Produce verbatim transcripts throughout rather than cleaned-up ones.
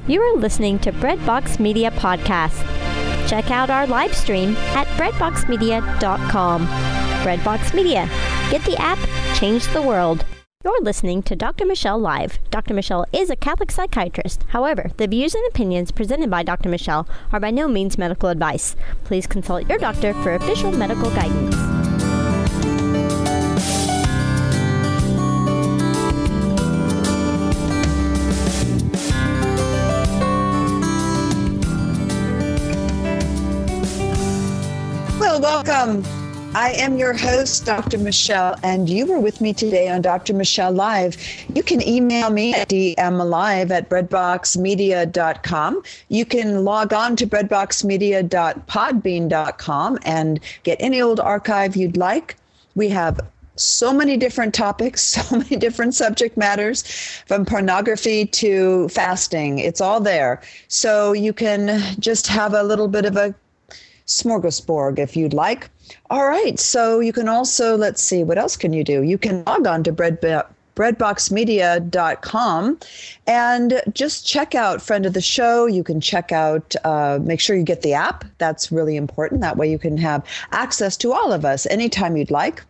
You are listening to Breadbox Media Podcast. Check out our live stream at breadbox media dot com. Breadbox Media. Get the app, change the world. You're listening to Doctor Michelle Live. Doctor Michelle is a Catholic psychiatrist. However, the views and opinions presented by Doctor Michelle are by no means medical advice. Please consult your doctor for official medical guidance. Well, welcome. I am your host, Doctor Michelle, and you were with me today on Doctor Michelle Live. You can email me at d m live at breadbox media dot com. You can log on to breadbox media dot podbean dot com and get any old archive you'd like. We have so many different topics, so many different subject matters, from pornography to fasting. It's all there. So you can just have a little bit of a smorgasbord if you'd like. All right. So you can also, let's see, what else can you do? You can log on to bread, breadbox media dot com and just check out Friend of the Show. You can check out, uh, make sure you get the app. That's really important. That way you can have access to all of us anytime you'd like.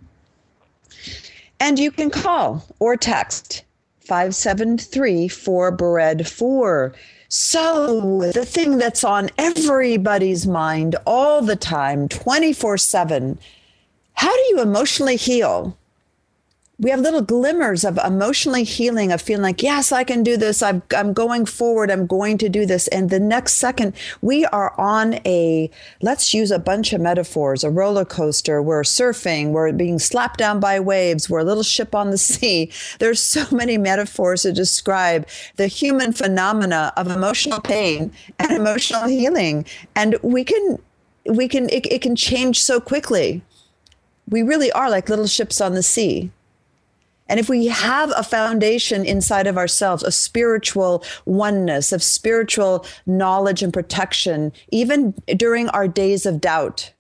And you can call or text five seven three four B R E D four. So the thing that's on everybody's mind all the time, twenty-four seven, how do you emotionally heal? We have little glimmers of emotionally healing, of feeling like, yes, I can do this. I'm, I'm going forward. I'm going to do this. And the next second, we are on a, let's use a bunch of metaphors, a roller coaster. We're surfing. We're being slapped down by waves. We're a little ship on the sea. There's so many metaphors to describe the human phenomena of emotional pain and emotional healing. And we can, we can, it, it can change so quickly. We really are like little ships on the sea. And if we have a foundation inside of ourselves, a spiritual oneness, of spiritual knowledge and protection, even during our days of doubt,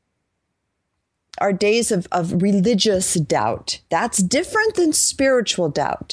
our days of, of religious doubt, that's different than spiritual doubt.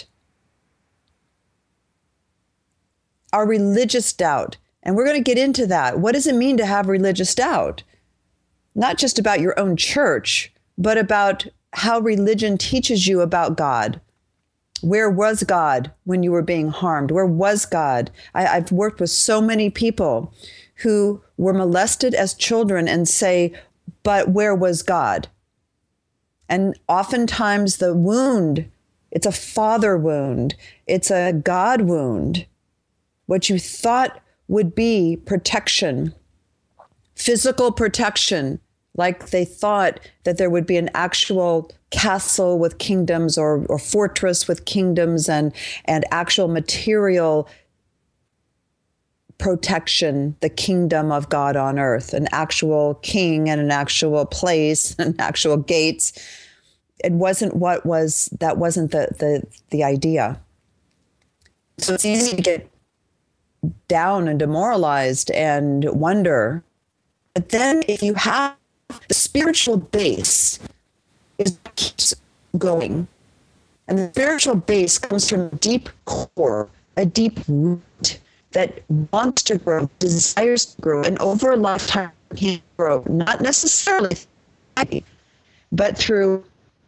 Our religious doubt. And we're going to get into that. What does it mean to have religious doubt? Not just about your own church, but about how religion teaches you about God. Where was God when you were being harmed? Where was God? I, I've worked with so many people who were molested as children and say, but where was God? And oftentimes the wound, it's a father wound. It's a God wound. What you thought would be protection, physical protection, like they thought that there would be an actual castle with kingdoms or, or fortress with kingdoms and, and actual material protection, the kingdom of God on earth, an actual king and an actual place and actual gates. It wasn't what was, that wasn't the, the, the idea. So it's easy to get down and demoralized and wonder. But then if you have the spiritual base is what keeps going. And the spiritual base comes from a deep core, a deep root that wants to grow, desires to grow, and over a lifetime can grow, not necessarily, but through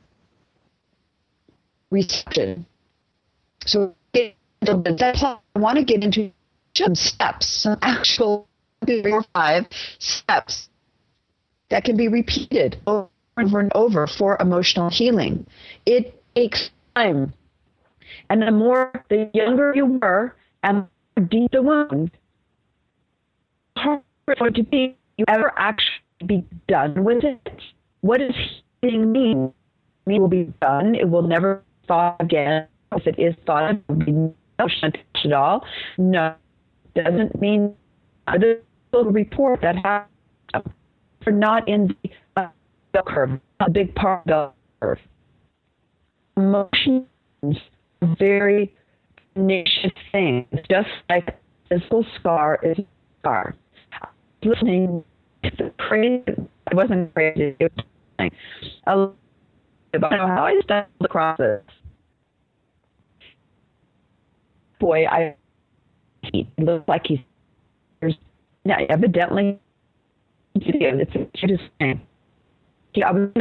reception. So that's how I want to get into some steps, some actual three or five steps that can be repeated over and over and over for emotional healing. It takes time. And the more, the younger you were and the deeper the wound, the harder it's going to be you ever actually be done with it. What does healing mean? It will be done. It will never be thought again. If it is thought, it will be no touch at all. No, it doesn't mean the little report that happened. We're not in the uh, bell curve, a big part of the bell curve. Emotions are very tenacious things, just like a physical scar is a scar. I was listening to the crazy, I wasn't crazy, it was like, I don't know how I stumbled across this. Boy, I eat. It looks like he's now evidently it's the cutest thing. I was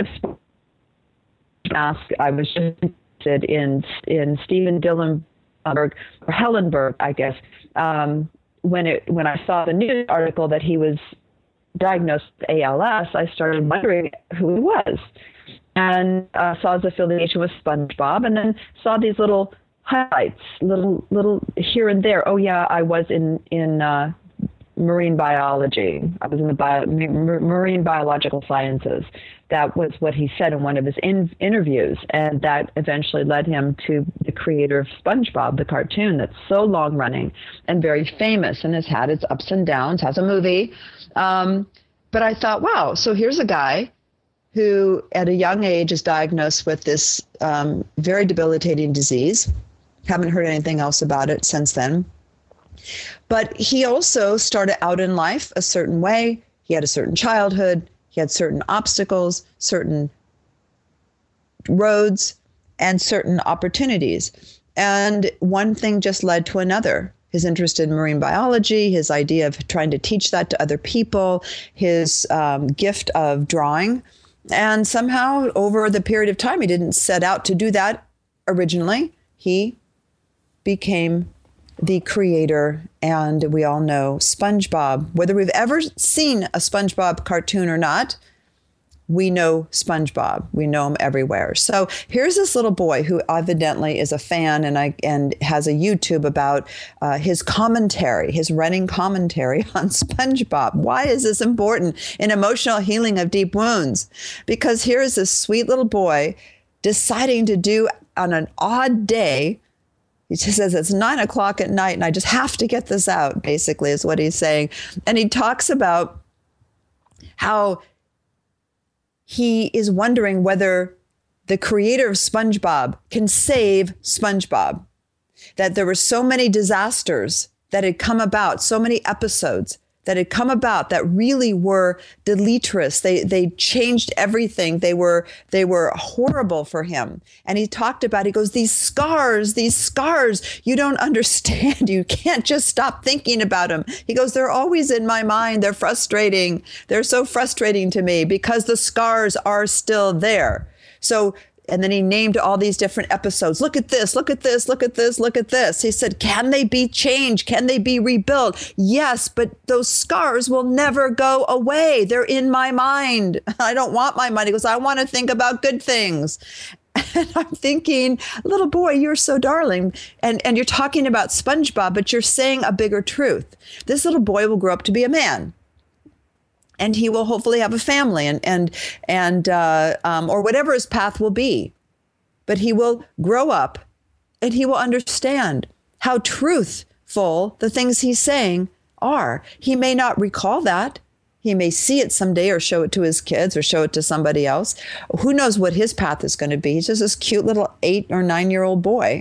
ask. I was just interested in in Stephen Dillenberg or Hellenberg, I guess. Um, when it when I saw the news article that he was diagnosed with A L S, I started wondering who he was, and uh, saw his affiliation with SpongeBob, and then saw these little highlights, little little here and there. Oh yeah, I was in in uh, marine biology. I was in the bio, marine biological sciences. That was what he said in one of his in, interviews, and that eventually led him to the creator of SpongeBob, the cartoon that's so long running and very famous and has had its ups and downs, has a movie. Um, but I thought, wow, so here's a guy who at a young age is diagnosed with this um, very debilitating disease. Haven't heard anything else about it since then. But he also started out in life a certain way. He had a certain childhood. He had certain obstacles, certain roads, and certain opportunities. And one thing just led to another. His interest in marine biology, his idea of trying to teach that to other people, his um, gift of drawing. And somehow over the period of time, he didn't set out to do that originally. He became the creator, and we all know SpongeBob. Whether we've ever seen a SpongeBob cartoon or not, we know SpongeBob. We know him everywhere. So here's this little boy who evidently is a fan and I and has a YouTube about uh, his commentary, his running commentary on SpongeBob. Why is this important in emotional healing of deep wounds? Because here's this sweet little boy deciding to do on an odd day. He just says it's nine o'clock at night and I just have to get this out, basically, is what he's saying. And he talks about how he is wondering whether the creator of SpongeBob can save SpongeBob. That there were so many disasters that had come about, so many episodes that had come about that really were deleterious. They they changed everything. They were they were horrible for him. And he talked about, he goes, these scars, these scars, you don't understand. You can't just stop thinking about them. He goes, they're always in my mind. They're frustrating. They're so frustrating to me because the scars are still there. So and then he named all these different episodes. Look at this, look at this, look at this, look at this. He said, can they be changed? Can they be rebuilt? Yes, but those scars will never go away. They're in my mind. I don't want my mind. He goes, I want to think about good things. And I'm thinking, little boy, you're so darling. And, and you're talking about SpongeBob, but you're saying a bigger truth. This little boy will grow up to be a man. And he will hopefully have a family and, and, and uh, um, or whatever his path will be. But he will grow up and he will understand how truthful the things he's saying are. He may not recall that. He may see it someday or show it to his kids or show it to somebody else. Who knows what his path is going to be? He's just this cute little eight or nine year old boy.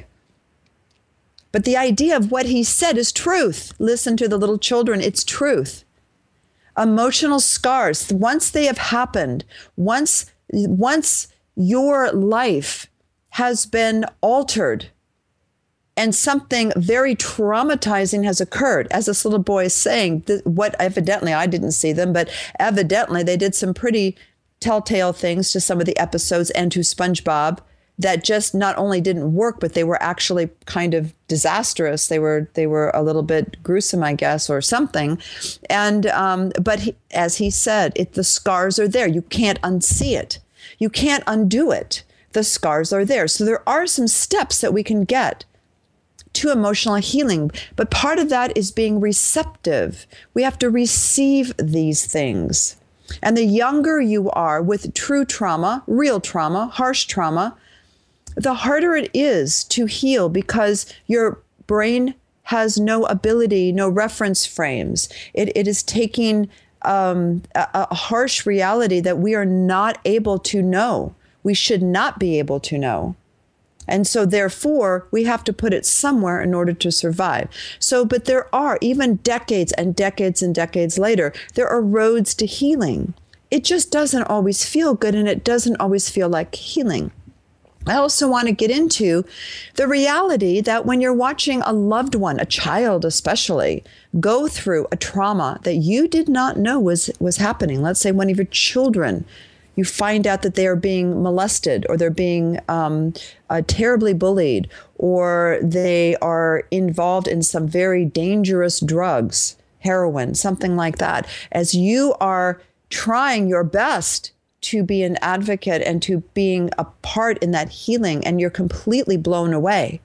But the idea of what he said is truth. Listen to the little children. It's truth. Emotional scars, once they have happened, once once your life has been altered and something very traumatizing has occurred, as this little boy is saying, th- what evidently, I didn't see them, but evidently they did some pretty telltale things to some of the episodes and to SpongeBob that just not only didn't work, but they were actually kind of disastrous. They were they were a little bit gruesome, I guess, or something. And um, but he, as he said, it, the scars are there. You can't unsee it. You can't undo it. The scars are there. So there are some steps that we can get to emotional healing. But part of that is being receptive. We have to receive these things. And the younger you are with true trauma, real trauma, harsh trauma, the harder it is to heal because your brain has no ability, no reference frames. It, it is taking um, a, a harsh reality that we are not able to know. We should not be able to know. And so therefore, we have to put it somewhere in order to survive. So, but there are, even decades and decades and decades later, there are roads to healing. It just doesn't always feel good and it doesn't always feel like healing. I also want to get into the reality that when you're watching a loved one, a child especially, go through a trauma that you did not know was, was happening. Let's say one of your children, you find out that they are being molested, or they're being um, uh, terribly bullied, or they are involved in some very dangerous drugs, heroin, something like that. As you are trying your best to be an advocate and to being a part in that healing, and you're completely blown away,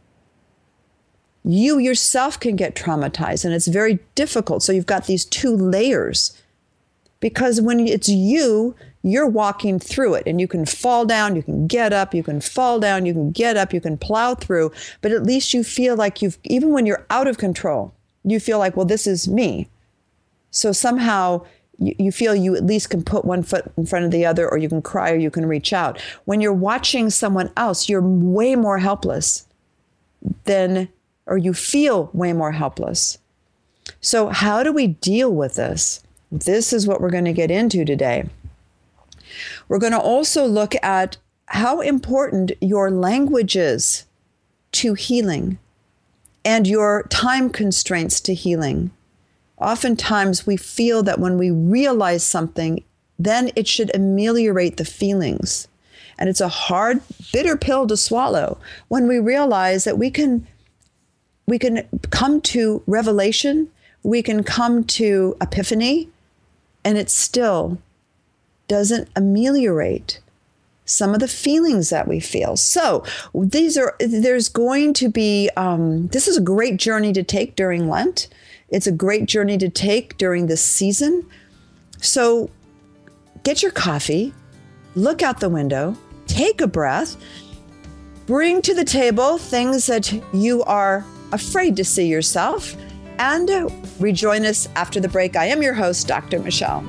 you yourself can get traumatized, and it's very difficult. So you've got these two layers, because when it's you, you're walking through it, and you can fall down, you can get up, you can fall down, you can get up, you can plow through, but at least you feel like you've, even when you're out of control, you feel like, well, this is me. So somehow you, you feel you at least can put one foot in front of the other, or you can cry, or you can reach out. When you're watching someone else, you're way more helpless than, or you feel way more helpless. So how do we deal with this? This is what we're going to get into today. We're going to also look at how important your language is to healing and your time constraints to healing. Oftentimes we feel that when we realize something, then it should ameliorate the feelings. And it's a hard, bitter pill to swallow when we realize that we can, we can come to revelation, we can come to epiphany, and it still doesn't ameliorate some of the feelings that we feel. So these are, there's going to be, um, this is a great journey to take during Lent. It's a great journey to take during this season. So get your coffee, look out the window, take a breath, bring to the table things that you are afraid to see yourself, and rejoin us after the break. I am your host, Doctor Michelle.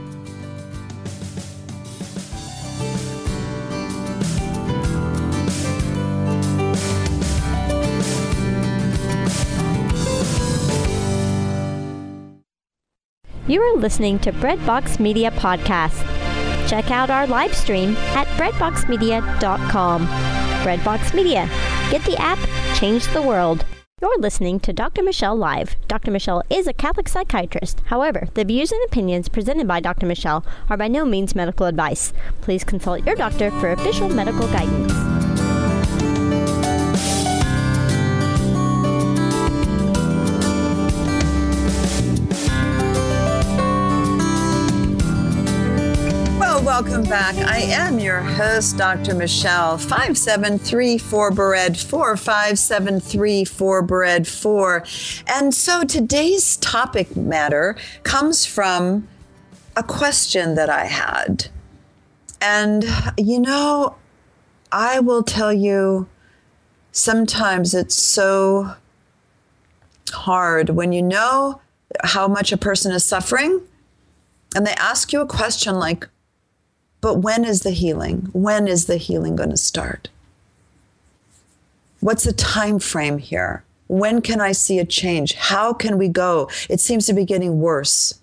You are listening to Breadbox Media Podcast. Check out our live stream at breadbox media dot com. Breadbox Media. Get the app, change the world. You're listening to Doctor Michelle Live. Doctor Michelle is a Catholic psychiatrist. However, the views and opinions presented by Doctor Michelle are by no means medical advice. Please consult your doctor for official medical guidance. Welcome back. I am your host, Doctor Michelle. five seven three four B R E D four, five seven three four B R E D four. And so today's topic matter comes from a question that I had. And, you know, I will tell you, sometimes it's so hard when you know how much a person is suffering, and they ask you a question like, but when is the healing? When is the healing going to start? What's the time frame here? When can I see a change? How can we go? It seems to be getting worse.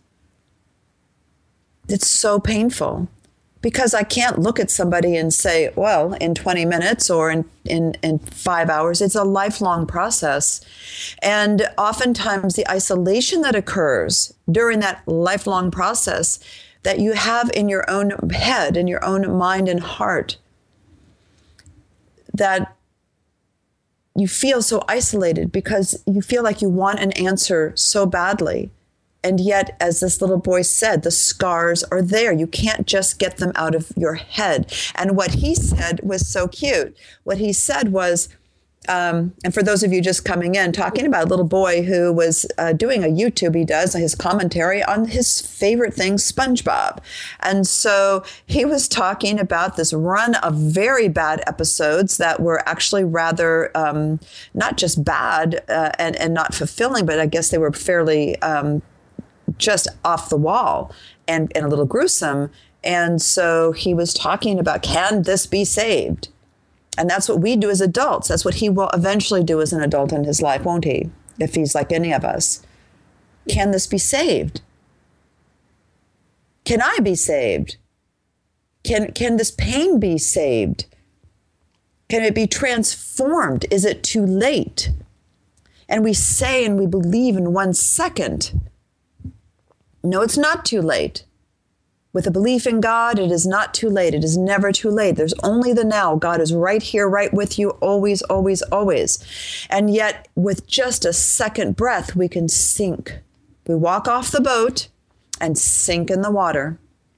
It's so painful because I can't look at somebody and say, well, in twenty minutes or in, in, in five hours, it's a lifelong process. And oftentimes the isolation that occurs during that lifelong process that you have in your own head, in your own mind and heart, that you feel so isolated because you feel like you want an answer so badly. And yet, as this little boy said, the scars are there. You can't just get them out of your head. And what he said was so cute. What he said was, Um, and for those of you just coming in, talking about a little boy who was uh, doing a YouTube, he does his commentary on his favorite thing, SpongeBob. And so he was talking about this run of very bad episodes that were actually rather um, not just bad uh, and, and not fulfilling, but I guess they were fairly um, just off the wall and, and a little gruesome. And so he was talking about, can this be saved? And that's what we do as adults. That's what he will eventually do as an adult in his life, won't he? If he's like any of us. Can this be saved? Can I be saved? Can, can this pain be saved? Can it be transformed? Is it too late? And we say and we believe in one second. No, it's not too late. With a belief in God, it is not too late. It is never too late. There's only the now. God is right here, right with you, always, always, always. And yet, with just a second breath, we can sink. We walk off the boat and sink in the water.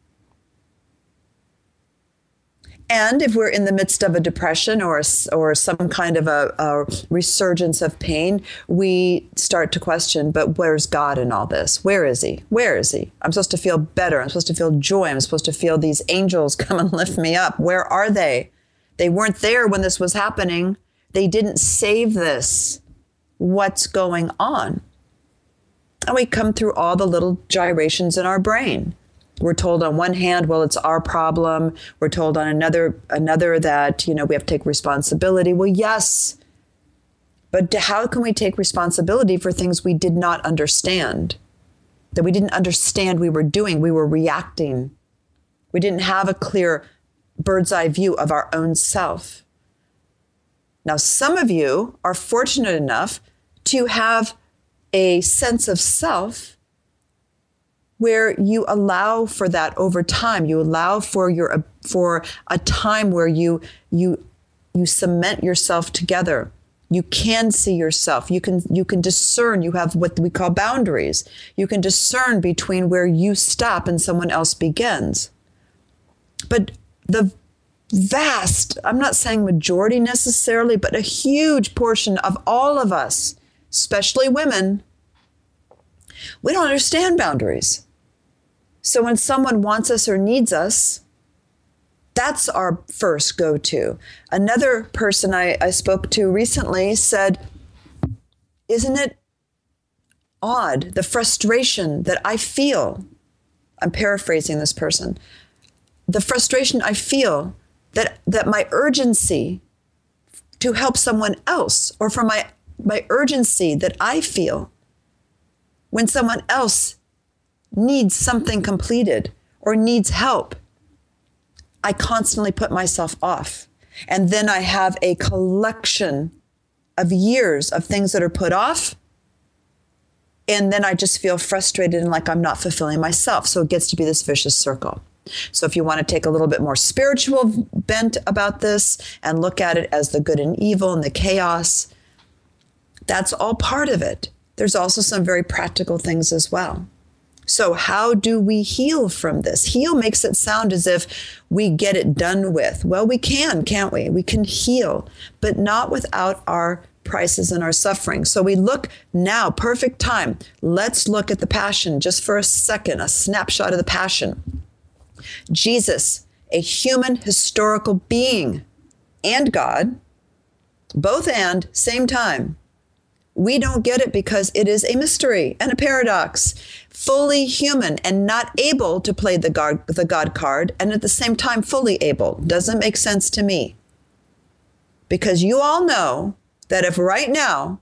And if we're in the midst of a depression or, a, or some kind of a, a resurgence of pain, we start to question, but where's God in all this? Where is he? Where is he? I'm supposed to feel better. I'm supposed to feel joy. I'm supposed to feel these angels come and lift me up. Where are they? They weren't there when this was happening. They didn't save this. What's going on? And we come through all the little gyrations in our brain. We're told on one hand, well, it's our problem. We're told on another, another that, you know, we have to take responsibility. Well, yes, but how can we take responsibility for things we did not understand, that we didn't understand we were doing? We were reacting. We didn't have a clear bird's eye view of our own self. Now, some of you are fortunate enough to have a sense of self where you allow for that over time. You allow for your for a time where you you you cement yourself together. You can see yourself. You can you can discern. You have what we call boundaries. You can discern between where you stop and someone else begins. But the vast, I'm not saying majority necessarily, but a huge portion of all of us, especially women, we don't understand boundaries. So when someone wants us or needs us, that's our first go-to. Another person I, I spoke to recently said, isn't it odd, the frustration that I feel? I'm paraphrasing this person. The frustration I feel that, that my urgency to help someone else, or for my, my urgency that I feel when someone else needs something completed or needs help, I constantly put myself off. And then I have a collection of years of things that are put off. And then I just feel frustrated and like I'm not fulfilling myself. So it gets to be this vicious circle. So if you want to take a little bit more spiritual bent about this and look at it as the good and evil and the chaos, that's all part of it. There's also some very practical things as well. So how do we heal from this? Heal makes it sound as if we get it done with. Well, we can, can't we? We can heal, but not without our prices and our suffering. So we look now, perfect time. Let's look at the Passion just for a second, a snapshot of the Passion. Jesus, a human historical being and God, both and same time. We don't get it because it is a mystery and a paradox. Fully human and not able to play the God, the God card, and at the same time fully able. Doesn't make sense to me. Because you all know that if right now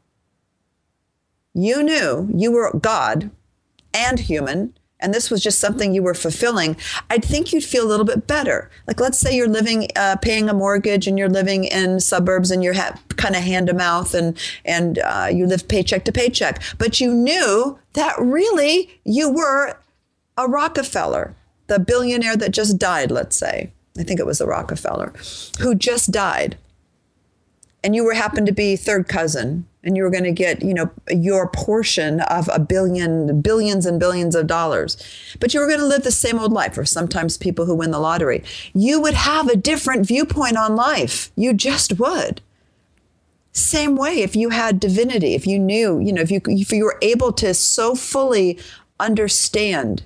you knew you were God and human, and this was just something you were fulfilling, I think you'd feel a little bit better. Like, let's say you're living, uh, paying a mortgage and you're living in suburbs and you're ha- kind of hand to mouth and, and uh, you live paycheck to paycheck. But you knew that really you were a Rockefeller, the billionaire that just died, let's say. I think it was a Rockefeller, who just died. And you were happened to be third cousin. And you were going to get, you know, your portion of a billion, billions and billions of dollars. But you were going to live the same old life, or sometimes people who win the lottery. You would have a different viewpoint on life. You just would. Same way if you had divinity, if you knew, you know, if you, if you were able to so fully understand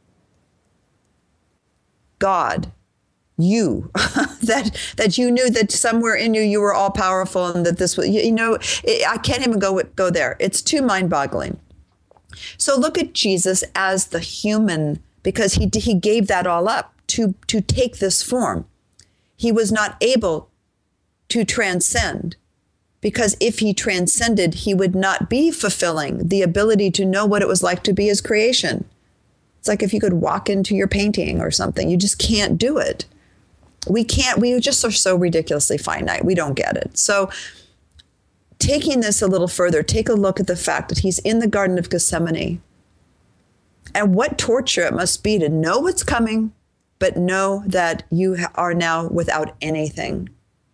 God, you, that that you knew that somewhere in you, you were all powerful and that this was, you, you know, it, I can't even go, go there. It's too mind boggling. So look at Jesus as the human, because he, he gave that all up to, to take this form. He was not able to transcend, because if he transcended, he would not be fulfilling the ability to know what it was like to be his creation. It's like if you could walk into your painting or something, you just can't do it. We can't, we just are so ridiculously finite. We don't get it. So taking this a little further, take a look at the fact that he's in the Garden of Gethsemane. And what torture it must be to know what's coming, but know that you are now without anything.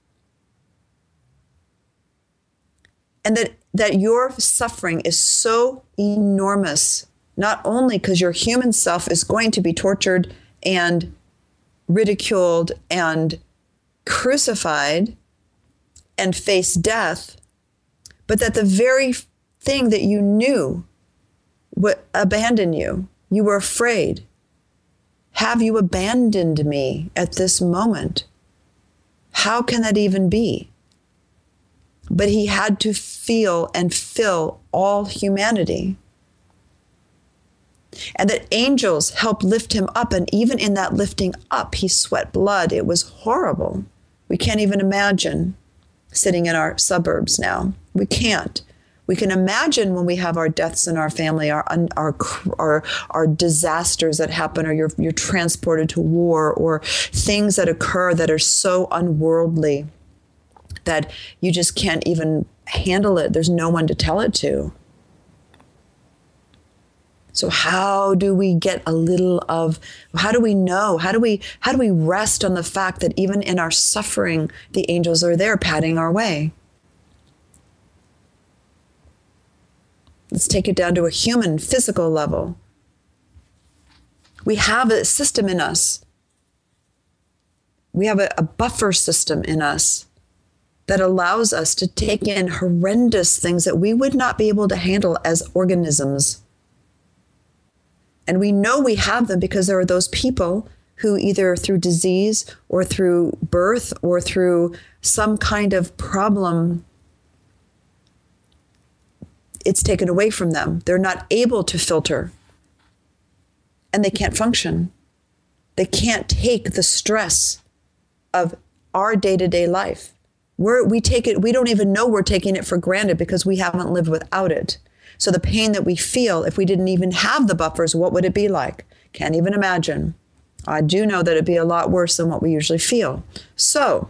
And that, that your suffering is so enormous, not only because your human self is going to be tortured and ridiculed and crucified and face death, but that the very thing that you knew would abandon you. You were afraid. Have you abandoned me at this moment? How can that even be? But he had to feel and fill all humanity. And that angels helped lift him up. And even in that lifting up, he sweat blood. It was horrible. We can't even imagine sitting in our suburbs now. We can't. We can imagine when we have our deaths in our family, our our our, our disasters that happen, or you're, you're transported to war, or things that occur that are so unworldly that you just can't even handle it. There's no one to tell it to. So how do we get a little of, how do we know? How do we, how do we rest on the fact that even in our suffering, the angels are there patting our way? Let's take it down to a human, physical level. We have a system in us. We have a, a buffer system in us that allows us to take in horrendous things that we would not be able to handle as organisms. And we know we have them because there are those people who either through disease or through birth or through some kind of problem, it's taken away from them. They're not able to filter and they can't function. They can't take the stress of our day-to-day life. We're, we take it, we don't even know we're taking it for granted because we haven't lived without it. So the pain that we feel, if we didn't even have the buffers, what would it be like? Can't even imagine. I do know that it'd be a lot worse than what we usually feel. So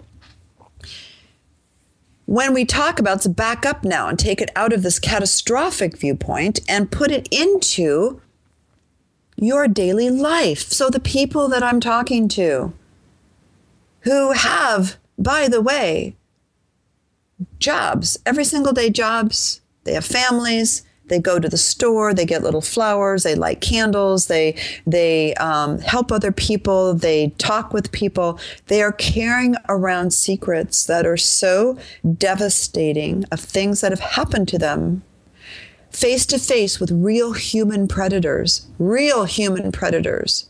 when we talk about, to back up now and take it out of this catastrophic viewpoint and put it into your daily life. So the people that I'm talking to who have, by the way, jobs, every single day jobs, they have families, they go to the store, they get little flowers, they light candles, they they um, help other people, they talk with people. They are carrying around secrets that are so devastating of things that have happened to them, face to face with real human predators, real human predators.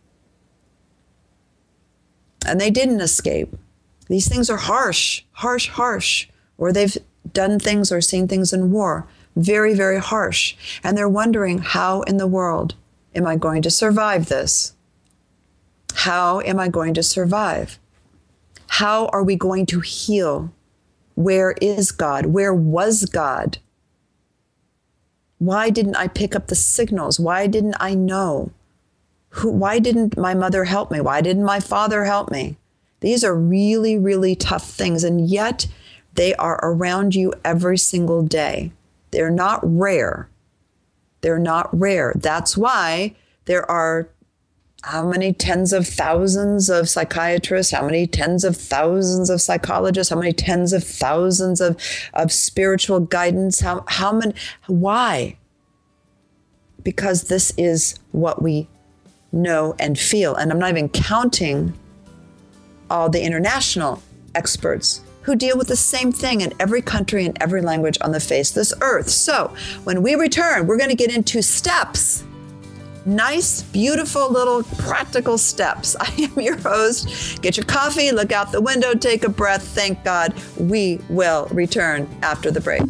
And they didn't escape. These things are harsh, harsh, harsh, or they've done things or seen things in war. Very, very harsh. And they're wondering, how in the world am I going to survive this? How am I going to survive? How are we going to heal? Where is God? Where was God? Why didn't I pick up the signals? Why didn't I know? Who, why didn't my mother help me? Why didn't my father help me? These are really, really tough things. And yet they are around you every single day. They're not rare. They're not rare. That's why there are how many tens of thousands of psychiatrists, how many tens of thousands of psychologists, how many tens of thousands of, of spiritual guidance, how, how many, why? Because this is what we know and feel. And I'm not even counting all the international experts who deal with the same thing in every country and every language on the face of this earth. So when we return, we're going to get into steps. Nice, beautiful little practical steps. I am your host. Get your coffee, look out the window, take a breath. Thank God. We will return after the break.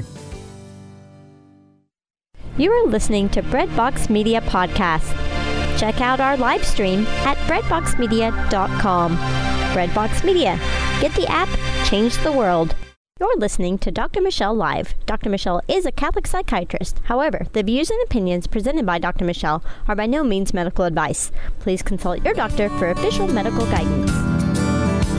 You are listening to Breadbox Media Podcast. Check out our live stream at breadbox media dot com. Breadbox Media. Get the app, change the world. You're listening to Doctor Michelle Live. Doctor Michelle is a Catholic psychiatrist. However, the views and opinions presented by Doctor Michelle are by no means medical advice. Please consult your doctor for official medical guidance.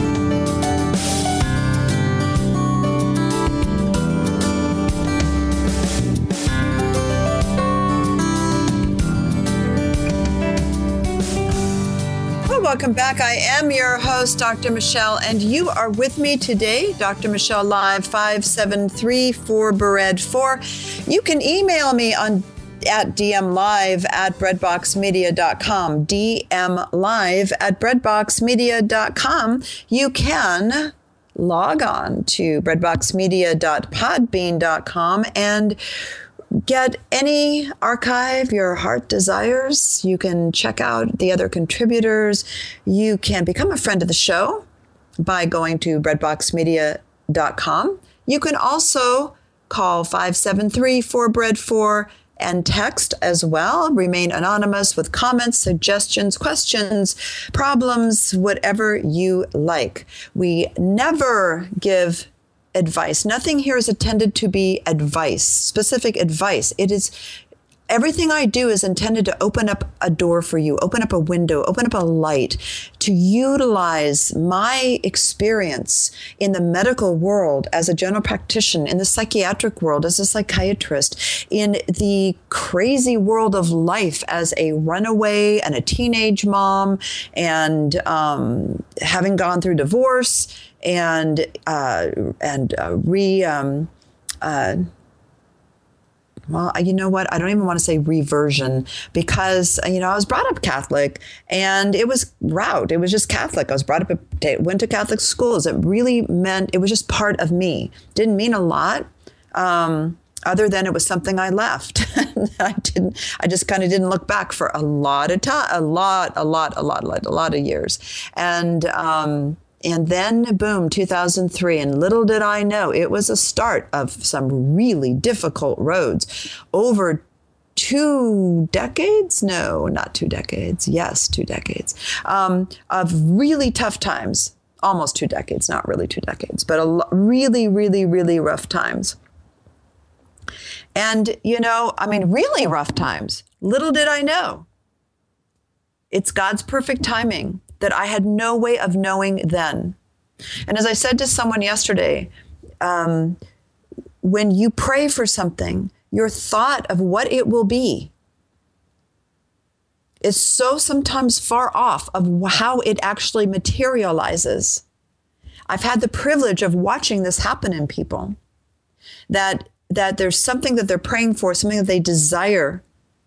welcome back. I am your host, Doctor Michelle, and you are with me today, Doctor Michelle Live, five seven three four B R E D four. You can email me on at dmlive at breadboxmedia dot com, dmlive at breadboxmedia dot com. You can log on to breadboxmedia dot podbean dot com and get any archive your heart desires. You can check out the other contributors. You can become a friend of the show by going to breadboxmedia dot com. You can also call five seven three four B R E D four and text as well. Remain anonymous with comments, suggestions, questions, problems, whatever you like. We never give advice. Nothing here is intended to be advice, specific advice. It is everything I do is intended to open up a door for you, open up a window, open up a light, to utilize my experience in the medical world as a general practitioner, in the psychiatric world as a psychiatrist, in the crazy world of life as a runaway and a teenage mom, and um, having gone through divorce and uh, and uh, re. Um, uh, Well, you know what? I don't even want to say reversion, because, you know, I was brought up Catholic, and it was route. It was just Catholic. I was brought up, went to Catholic schools. It really meant, it was just part of me. Didn't mean a lot, um, other than it was something I left. I didn't, I just kind of didn't look back for a lot of time, a lot, a lot, a lot, a lot, a lot of years. And, um, And then, boom, two thousand three. And little did I know, it was a start of some really difficult roads over two decades. No, not two decades. Yes, two decades um, of really tough times. Almost two decades, not really two decades, but a lo- really, really, really rough times. And, you know, I mean, really rough times. Little did I know, it's God's perfect timing that I had no way of knowing then. And as I said to someone yesterday, um, when you pray for something, your thought of what it will be is so sometimes far off of how it actually materializes. I've had the privilege of watching this happen in people, that, that there's something that they're praying for, something that they desire,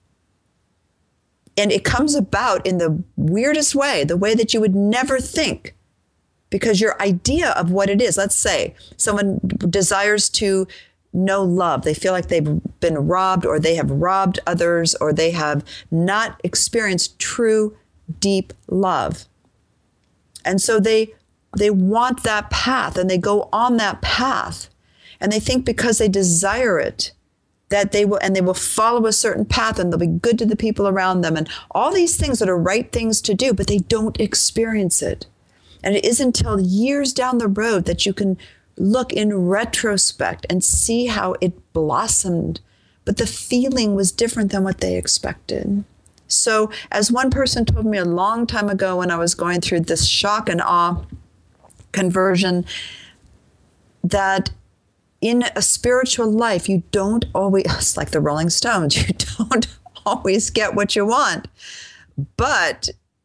and it comes about in the weirdest way, the way that you would never think, because your idea of what it is, let's say someone desires to know love. They feel like they've been robbed, or they have robbed others, or they have not experienced true, deep love. And so they, they want that path, and they go on that path, and they think because they desire it, that they will, and they will follow a certain path, and they'll be good to the people around them, and all these things that are right things to do, but they don't experience it. And it isn't until years down the road that you can look in retrospect and see how it blossomed, but the feeling was different than what they expected. So as one person told me a long time ago when I was going through this shock and awe conversion, that in a spiritual life, you don't always, it's like the Rolling Stones, you don't always get what you want. But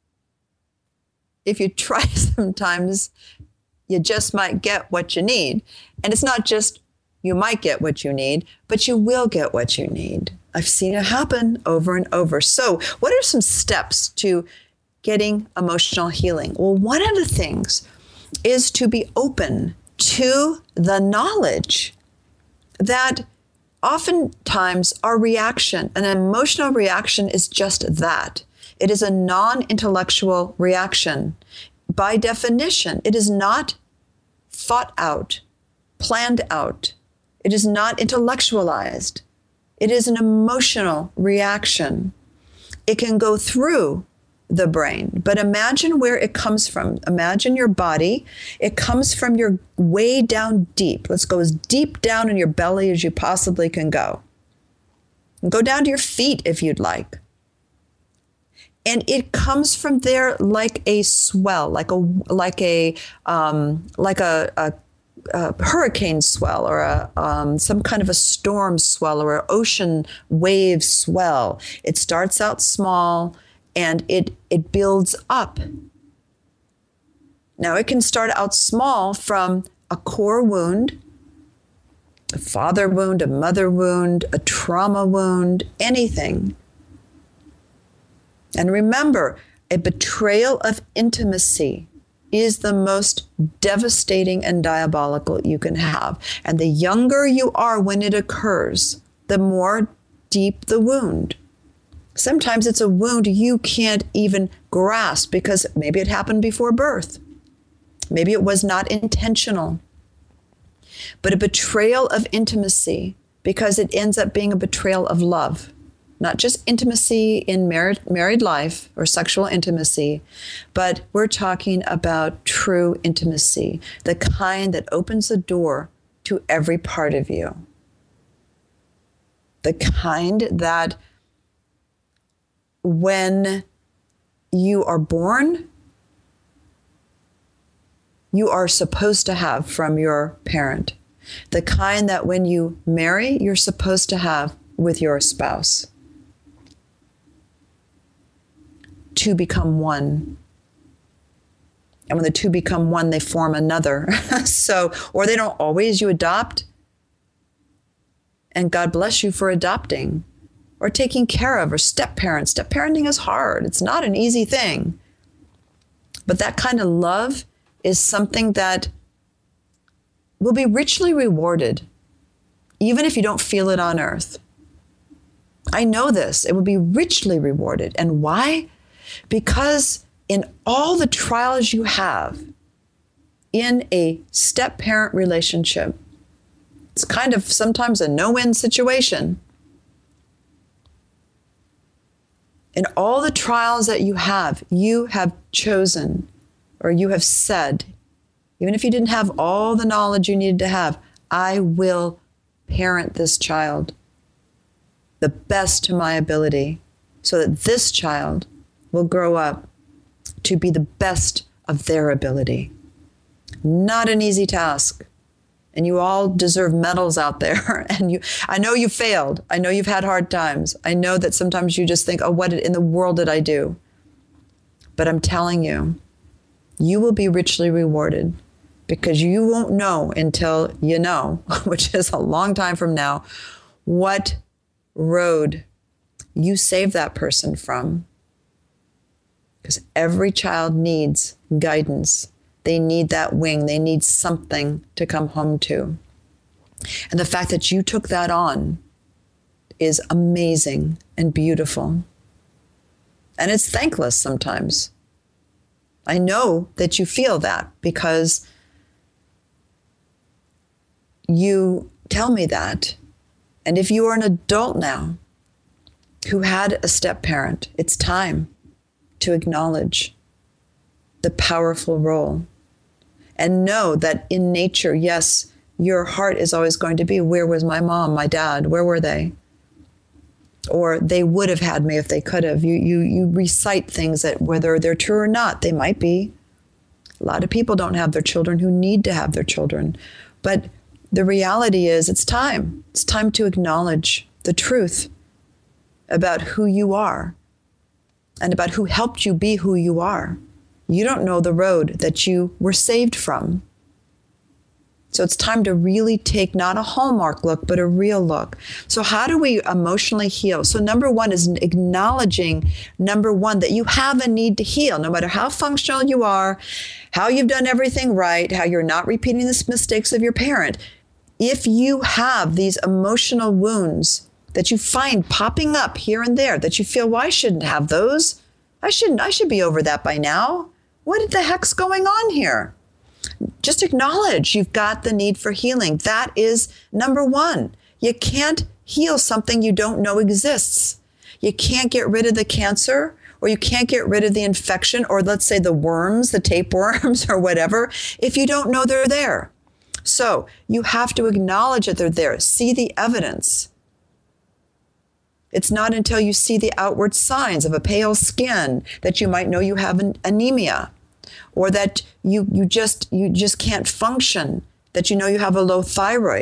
if you try sometimes, you just might get what you need. And it's not just you might get what you need, but you will get what you need. I've seen it happen over and over. So what are some steps to getting emotional healing? Well, one of the things is to be open to the knowledge that oftentimes our reaction, an emotional reaction, is just that. It is a non-intellectual reaction. By definition, it is not thought out, planned out. It is not intellectualized. It is an emotional reaction. It can go through the brain, but imagine where it comes from. Imagine your body. It comes from your way down deep. Let's go as deep down in your belly as you possibly can go. And go down to your feet if you'd like. And it comes from there like a swell, like a like a um, like a, a, a hurricane swell, or a um, some kind of a storm swell, or an ocean wave swell. It starts out small, and it it builds up, Now, it can start out small from a core wound, a father wound, a mother wound, a trauma wound, anything. And remember, a betrayal of intimacy is the most devastating and diabolical you can have. And the younger you are when it occurs, the more deep the wound. Sometimes it's a wound you can't even grasp because maybe it happened before birth. Maybe it was not intentional. But a betrayal of intimacy, because it ends up being a betrayal of love. Not just intimacy in married, married life or sexual intimacy, but we're talking about true intimacy, the kind that opens the door to every part of you. The kind that when you are born, you are supposed to have from your parent. The kind that when you marry, you're supposed to have with your spouse. Two become one. And when the two become one, they form another. So, or they don't always, you adopt. And God bless you for adopting or taking care of, or step parent. Step parenting is hard. It's not an easy thing. But that kind of love is something that will be richly rewarded, even if you don't feel it on earth. I know this. It will be richly rewarded. And why? Because in all the trials you have in a step-parent relationship, it's kind of sometimes a no-win situation. In all the trials that you have, you have chosen, or you have said, even if you didn't have all the knowledge you needed to have, I will parent this child the best to my ability so that this child will grow up to be the best of their ability. Not an easy task. And you all deserve medals out there. And you, I know you failed. I know you've had hard times. I know that sometimes you just think, oh, what in the world did I do? But I'm telling you, you will be richly rewarded, because you won't know until you know, which is a long time from now, what road you saved that person from. Because every child needs guidance. They need that wing. They need something to come home to. And the fact that you took that on is amazing and beautiful. And it's thankless sometimes. I know that you feel that because you tell me that. And if you are an adult now who had a step parent, it's time to acknowledge the powerful role and know that in nature, yes, your heart is always going to be, where was my mom, my dad? Where were they? Or they would have had me if they could have. You, you, you recite things that whether they're true or not, they might be. A lot of people don't have their children who need to have their children. But the reality is it's time. It's time to acknowledge the truth about who you are and about who helped you be who you are. You don't know the road that you were saved from. So it's time to really take not a Hallmark look, but a real look. So how do we emotionally heal? So number one is acknowledging, number one, that you have a need to heal, no matter how functional you are, how you've done everything right, how you're not repeating the mistakes of your parent. If you have these emotional wounds that you find popping up here and there, that you feel, well, I shouldn't have those. I shouldn't, I should be over that by now. What the heck's going on here? Just acknowledge you've got the need for healing. That is number one. You can't heal something you don't know exists. You can't get rid of the cancer, or you can't get rid of the infection, or let's say the worms, the tapeworms or whatever, if you don't know they're there. So you have to acknowledge that they're there. See the evidence. It's not until you see the outward signs of a pale skin that you might know you have an anemia, or that you, you just you just can't function, that you know you have a low thyroid,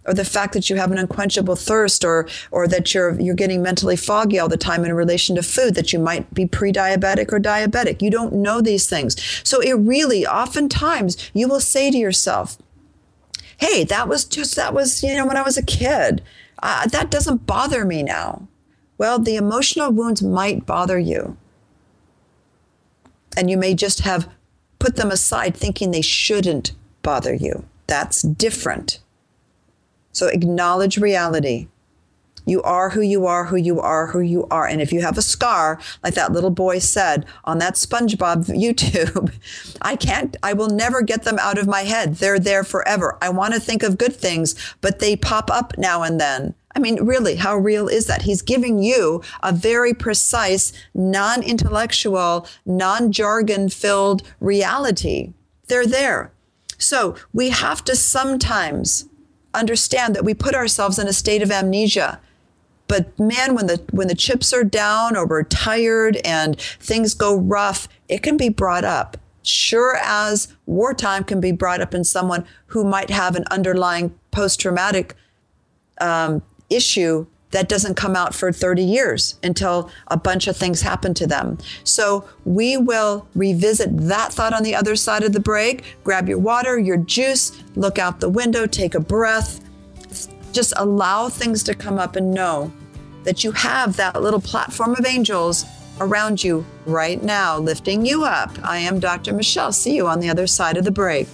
or the fact that you have an unquenchable thirst, or or that you're you're getting mentally foggy all the time in relation to food, that you might be pre-diabetic or diabetic. You don't know these things. So it really, oftentimes, you will say to yourself, hey, that was just, that was, you know, when I was a kid. Uh, that doesn't bother me now. Well, the emotional wounds might bother you. And you may just have put them aside thinking they shouldn't bother you. That's different. So acknowledge reality. You are who you are, who you are, who you are. And if you have a scar, like that little boy said on that SpongeBob YouTube, I can't, I will never get them out of my head. They're there forever. I want to think of good things, but they pop up now and then. I mean, really, how real is that? He's giving you a very precise, non-intellectual, non-jargon filled reality. They're there. So we have to sometimes understand that we put ourselves in a state of amnesia. But man, when the when the chips are down, or we're tired and things go rough, it can be brought up. Sure as wartime can be brought up in someone who might have an underlying post-traumatic um, issue that doesn't come out for thirty years until a bunch of things happen to them. So we will revisit that thought on the other side of the break. Grab your water, your juice, look out the window, take a breath. Just allow things to come up and know that you have that little platform of angels around you right now, lifting you up. I am Doctor Michelle. See you on the other side of the break.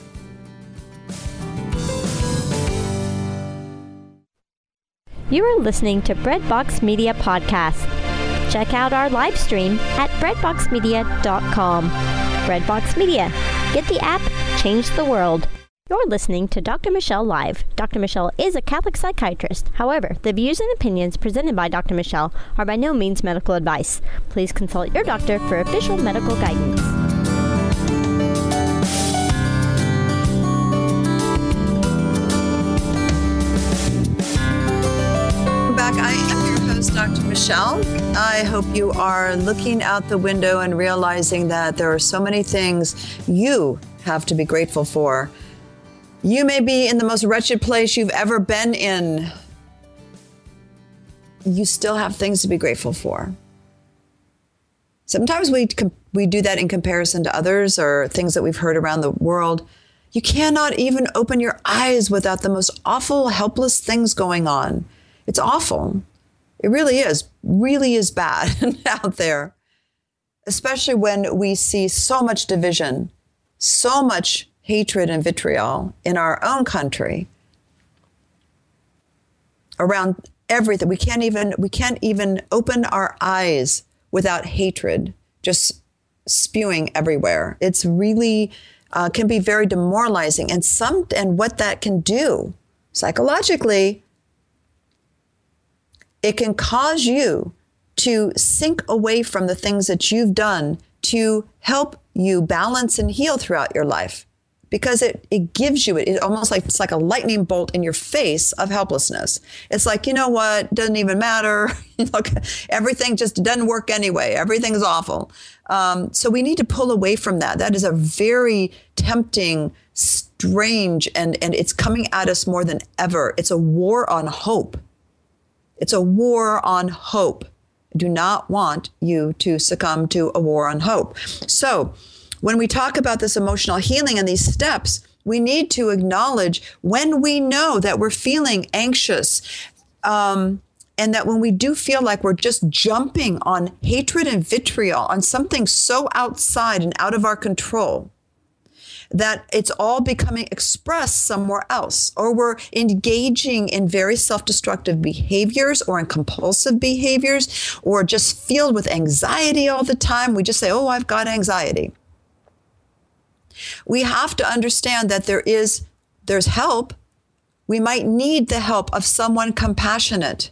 You are listening to Breadbox Media Podcast. Check out our live stream at breadbox media dot com. Breadbox Media. Get the app, change the world. You're listening to Doctor Michelle Live. Doctor Michelle is a Catholic psychiatrist. However, the views and opinions presented by Doctor Michelle are by no means medical advice. Please consult your doctor for official medical guidance. Back. I am your host, Doctor Michelle. I hope you are looking out the window and realizing that there are so many things you have to be grateful for. You may be in the most wretched place you've ever been in. You still have things to be grateful for. Sometimes we we do that in comparison to others or things that we've heard around the world. You cannot even open your eyes without the most awful, helpless things going on. It's awful. It really is, really is bad out there, especially when we see so much division, so much hatred and vitriol in our own country around everything. We can't even we can't even open our eyes without hatred just spewing everywhere. It's really uh, can be very demoralizing, and some and what that can do psychologically, it can cause you to sink away from the things that you've done to help you balance and heal throughout your life. Because it, it gives you, it, it almost like, it's like a lightning bolt in your face of helplessness. It's like, you know what, doesn't even matter. Look, everything just doesn't work anyway. Everything's awful. Um, so we need to pull away from that. That is a very tempting, strange, and, and it's coming at us more than ever. It's a war on hope. It's a war on hope. I do not want you to succumb to a war on hope. So when we talk about this emotional healing and these steps, we need to acknowledge when we know that we're feeling anxious, um, and that when we do feel like we're just jumping on hatred and vitriol, on something so outside and out of our control, that it's all becoming expressed somewhere else, or we're engaging in very self-destructive behaviors or in compulsive behaviors, or just filled with anxiety all the time. We just say, oh, I've got anxiety. We have to understand that there is, there's help. We might need the help of someone compassionate.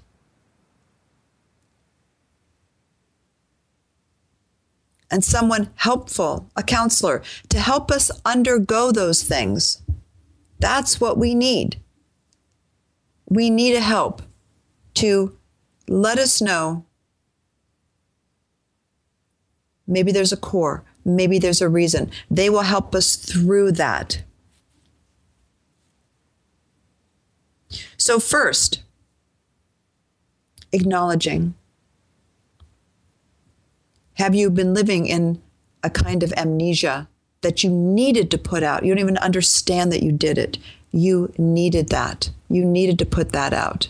And someone helpful, a counselor, to help us undergo those things. That's what we need. We need a help to let us know maybe there's a core. Maybe there's a reason. They will help us through that. So first, acknowledging. Have you been living in a kind of amnesia that you needed to put out? You don't even understand that you did it. You needed that. You needed to put that out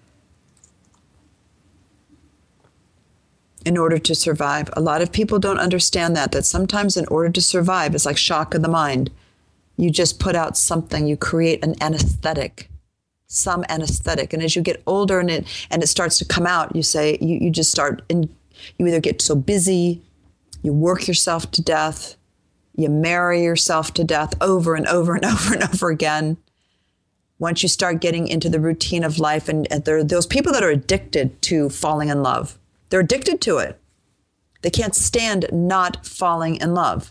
in order to survive. A lot of people don't understand that, that sometimes in order to survive, it's like shock of the mind. You just put out something, you create an anesthetic, some anesthetic. And as you get older and it, and it starts to come out, you say, you, you just start, in, you either get so busy, you work yourself to death, you marry yourself to death over and over and over and over again. Once you start getting into the routine of life, and, and there are those people that are addicted to falling in love. They're addicted to it. They can't stand not falling in love.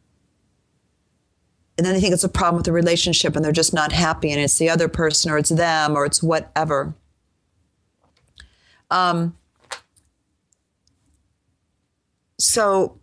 And then they think it's a problem with the relationship and they're just not happy and it's the other person or it's them or it's whatever. Um, so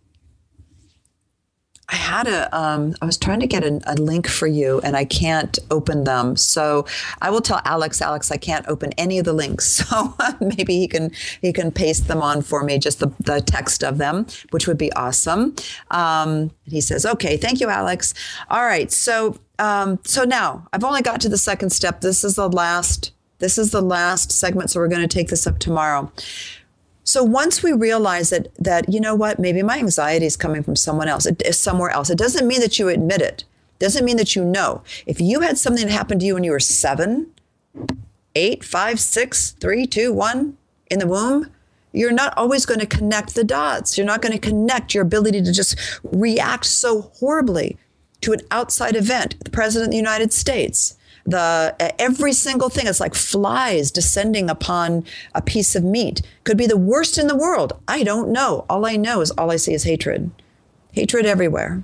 I had a, um, I was trying to get a, a link for you and I can't open them. So I will tell Alex, Alex, I can't open any of the links. So maybe he can, he can paste them on for me, just the, the text of them, which would be awesome. Um, he says, okay, thank you, Alex. All right. So, um, so now I've only got to the second step. This is the last, this is the last segment. So we're going to take this up tomorrow. So once we realize that, that, you know what, maybe my anxiety is coming from someone else, it is somewhere else. It doesn't mean that you admit it. It doesn't mean that you know. If you had something that happened to you when you were seven, eight, five, six, three, two, one in the womb, you're not always going to connect the dots. You're not going to connect your ability to just react so horribly to an outside event, the President of the United States. The every single thing is like flies descending upon a piece of meat. Could be the worst in the world. I don't know. All I know is all I see is hatred. Hatred everywhere.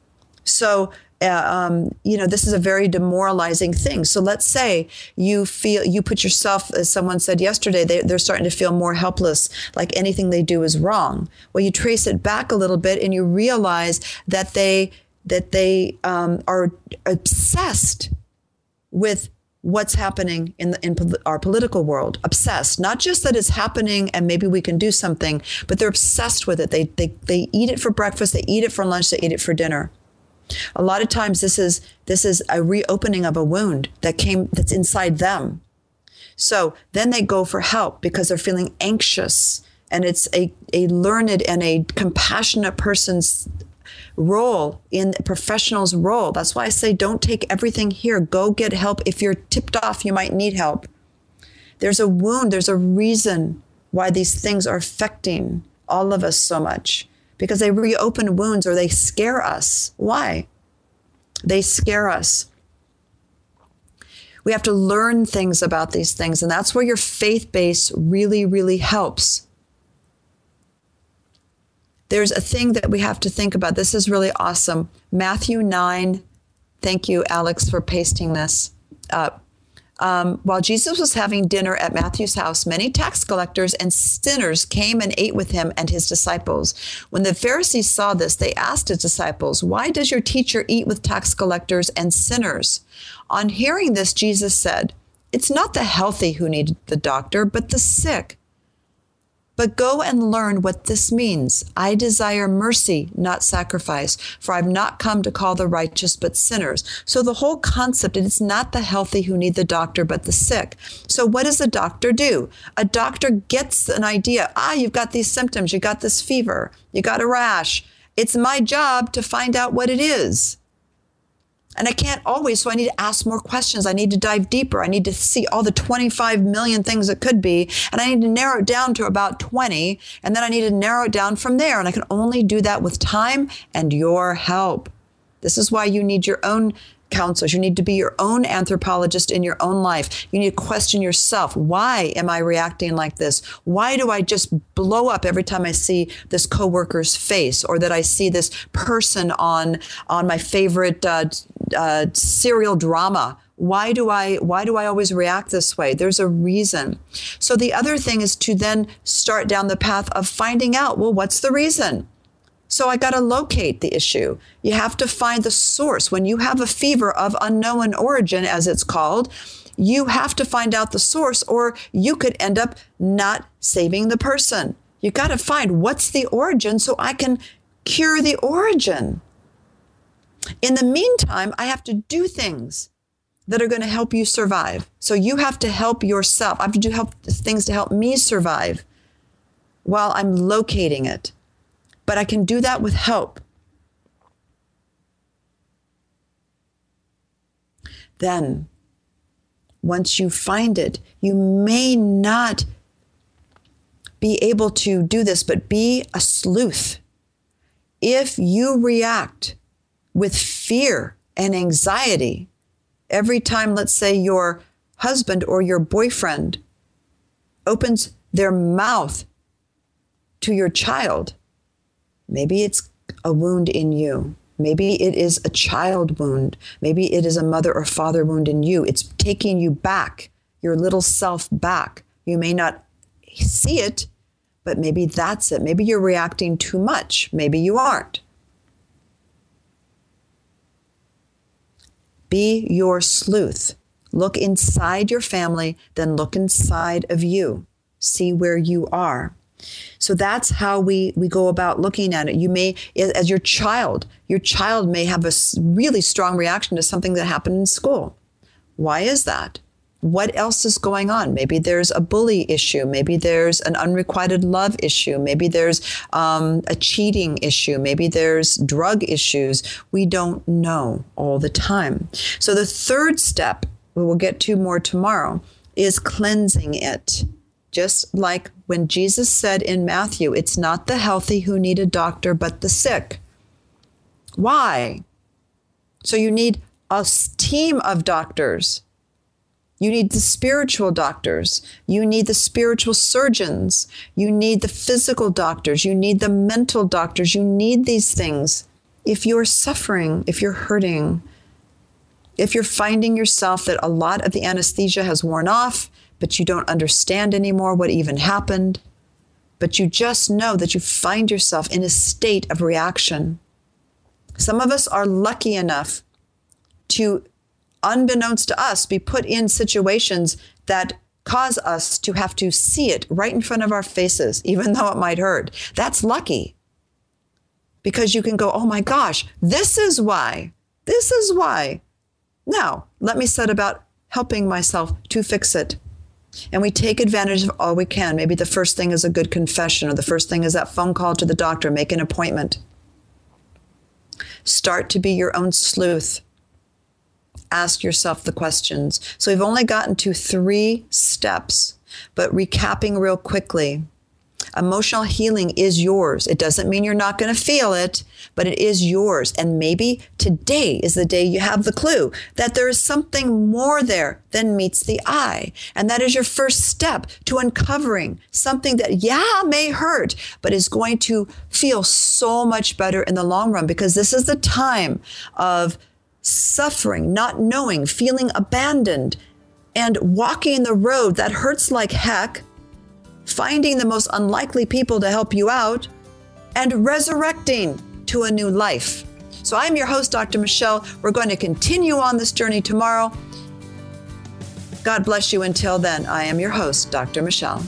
So, uh, um, you know, this is a very demoralizing thing. So let's say you feel, you put yourself, as someone said yesterday, they, they're starting to feel more helpless, like anything they do is wrong. Well, you trace it back a little bit and you realize that they, that they um, are obsessed with what's happening in, the, in pol- our political world. Obsessed. Not just that it's happening and maybe we can do something, but they're obsessed with it. They, they, they eat it for breakfast, they eat it for lunch, they eat it for dinner. A lot of times this is, this is a reopening of a wound that came, that's inside them. So then they go for help because they're feeling anxious, and it's a, a learned and a compassionate person's role in a professional's role. That's why I say don't take everything here. Go get help. If you're tipped off, you might need help. There's a wound. There's a reason why these things are affecting all of us so much, because they reopen wounds or they scare us. Why? They scare us. We have to learn things about these things, and that's where your faith base really, really helps. There's a thing that we have to think about. This is really awesome. Matthew nine. Thank you, Alex, for pasting this up. Um, while Jesus was having dinner at Matthew's house, many tax collectors and sinners came and ate with him and his disciples. When the Pharisees saw this, they asked his disciples, "Why does your teacher eat with tax collectors and sinners?" On hearing this, Jesus said, "It's not the healthy who need the doctor, but the sick. But go and learn what this means. I desire mercy, not sacrifice, for I've not come to call the righteous, but sinners." So the whole concept, it's not the healthy who need the doctor, but the sick. So what does a doctor do? A doctor gets an idea. Ah, you've got these symptoms. You got this fever. You got a rash. It's my job to find out what it is. And I can't always, so I need to ask more questions. I need to dive deeper. I need to see all the twenty-five million things it could be. And I need to narrow it down to about twenty. And then I need to narrow it down from there. And I can only do that with time and your help. This is why you need your own counselors. You need to be your own anthropologist in your own life. You need to question yourself. Why am I reacting like this? Why do I just blow up every time I see this coworker's face, or that I see this person on on my favorite uh, uh, serial drama? Why do I why do I always react this way? There's a reason. So the other thing is to then start down the path of finding out, well, what's the reason? So I got to locate the issue. You have to find the source. When you have a fever of unknown origin, as it's called, you have to find out the source, or you could end up not saving the person. You got to find what's the origin so I can cure the origin. In the meantime, I have to do things that are going to help you survive. So you have to help yourself. I have to do help things to help me survive while I'm locating it. But I can do that with help. Then, once you find it, you may not be able to do this, but be a sleuth. If you react with fear and anxiety every time, let's say, your husband or your boyfriend opens their mouth to your child, maybe it's a wound in you. Maybe it is a child wound. Maybe it is a mother or father wound in you. It's taking you back, your little self back. You may not see it, but maybe that's it. Maybe you're reacting too much. Maybe you aren't. Be your sleuth. Look inside your family, then look inside of you. See where you are. So that's how we, we go about looking at it. You may, as your child, your child may have a really strong reaction to something that happened in school. Why is that? What else is going on? Maybe there's a bully issue. Maybe there's an unrequited love issue. Maybe there's um, a cheating issue. Maybe there's drug issues. We don't know all the time. So the third step, we will get to more tomorrow, is cleansing it. Just like when Jesus said in Matthew, it's not the healthy who need a doctor, but the sick. Why? So you need a team of doctors. You need the spiritual doctors. You need the spiritual surgeons. You need the physical doctors. You need the mental doctors. You need these things. If you're suffering, if you're hurting, if you're finding yourself that a lot of the anesthesia has worn off, but you don't understand anymore what even happened, but you just know that you find yourself in a state of reaction. Some of us are lucky enough to, unbeknownst to us, be put in situations that cause us to have to see it right in front of our faces, even though it might hurt. That's lucky. Because you can go, oh my gosh, this is why. This is why. Now, let me set about helping myself to fix it. And we take advantage of all we can. Maybe the first thing is a good confession, or the first thing is that phone call to the doctor, make an appointment. Start to be your own sleuth. Ask yourself the questions. So we've only gotten to three steps, but recapping real quickly. Emotional healing is yours. It doesn't mean you're not going to feel it, but it is yours. And maybe today is the day you have the clue that there is something more there than meets the eye. And that is your first step to uncovering something that, yeah, may hurt, but is going to feel so much better in the long run, because this is the time of suffering, not knowing, feeling abandoned, and walking the road that hurts like heck, finding the most unlikely people to help you out, and resurrecting to a new life. So I'm your host, Doctor Michelle. We're going to continue on this journey tomorrow. God bless you until then. I am your host, Doctor Michelle.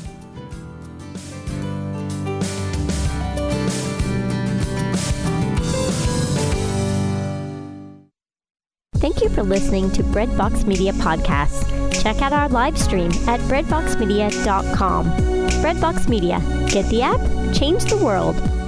Thank you for listening to Breadbox Media Podcasts. Check out our live stream at breadbox media dot com. Breadbox Media. Get the app, change the world.